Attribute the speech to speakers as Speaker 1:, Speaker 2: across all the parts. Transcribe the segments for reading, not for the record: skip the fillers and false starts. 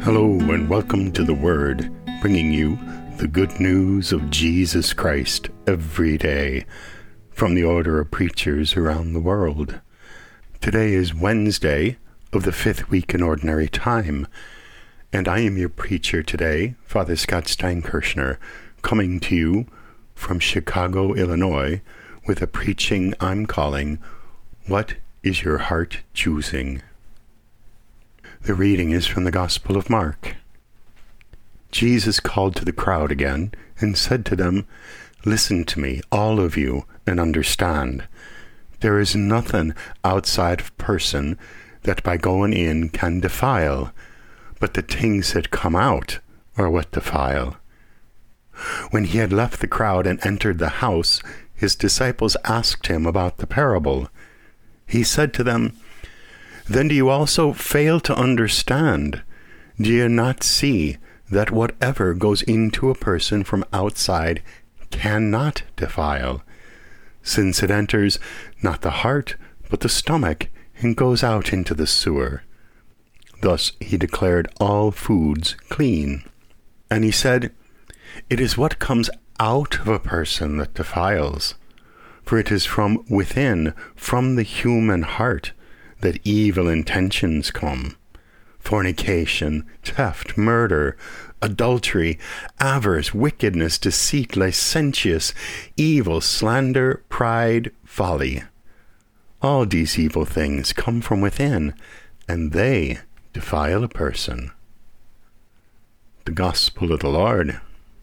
Speaker 1: Hello and welcome to The Word, bringing you the good news of Jesus Christ every day from the order of preachers around the world. Today is Wednesday of the 5th week in Ordinary Time, and I am your preacher today, Father Scott Steinkirchner, coming to you from Chicago, Illinois, with a preaching I'm calling, What is Your Heart Choosing? The reading is from the Gospel of Mark. Jesus called to the crowd again and said to them, "Listen to me, all of you, and understand. There is nothing outside of person that by going in can defile, but the things that come out are what defile." When he had left the crowd and entered the house, his disciples asked him about the parable. He said to them, "Then do you also fail to understand? Do you not see that whatever goes into a person from outside cannot defile, since it enters not the heart but the stomach and goes out into the sewer?" Thus he declared all foods clean. And he said, "It is what comes out of a person that defiles, for it is from within, from the human heart, that evil intentions come: fornication, theft, murder, adultery, avarice, wickedness, deceit, licentious, evil, slander, pride, folly. All these evil things come from within, and they defile a person." The Gospel of the Lord.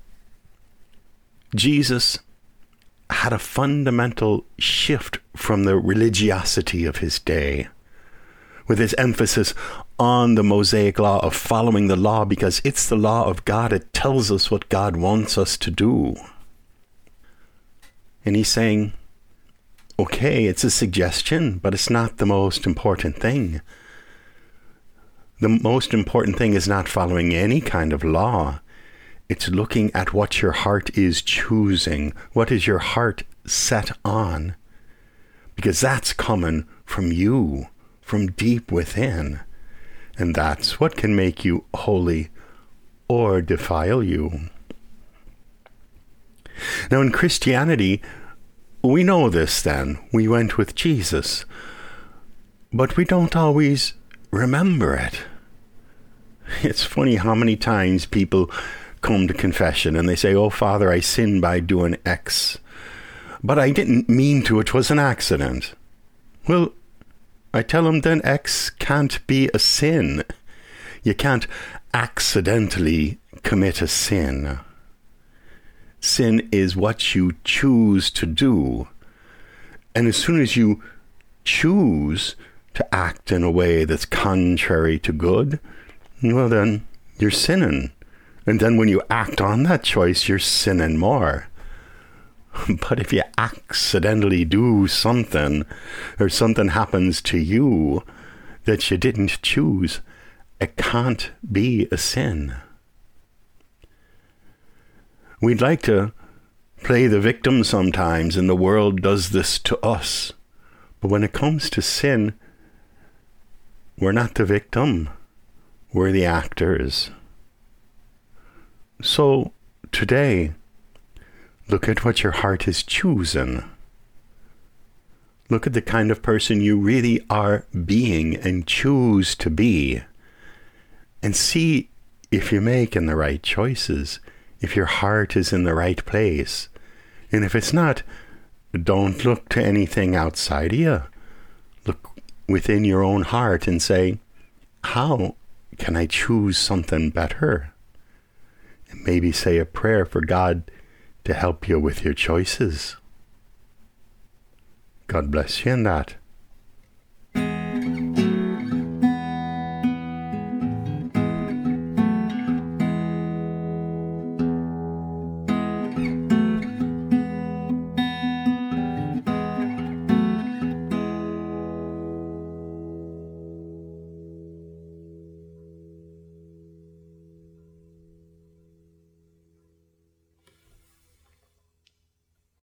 Speaker 1: Jesus had a fundamental shift from the religiosity of his day, with his emphasis on the Mosaic law of following the law because it's the law of God. It tells us what God wants us to do. And he's saying, okay, it's a suggestion, but it's not the most important thing. The most important thing is not following any kind of law. It's looking at what your heart is choosing. What is your heart set on? Because that's coming from you, from deep within. And that's what can make you holy or defile you. Now in Christianity, we know this then. We went with Jesus. But we don't always remember it. It's funny how many times people come to confession and they say, "Oh, Father, I sinned by doing X. But I didn't mean to. It was an accident." Well, I tell them then X can't be a sin. You can't accidentally commit a sin. Sin is what you choose to do. And as soon as you choose to act in a way that's contrary to good, well then you're sinning. And then when you act on that choice, you're sinning more. But if you accidentally do something, or something happens to you that you didn't choose, it can't be a sin. We'd like to play the victim sometimes, and the world does this to us. But when it comes to sin, we're not the victim. We're the actors. So today, look at what your heart is choosing. Look at the kind of person you really are being and choose to be. And see if you're making the right choices, if your heart is in the right place. And if it's not, don't look to anything outside of you. Look within your own heart and say, how can I choose something better? And maybe say a prayer for God to help you with your choices. God bless you in that.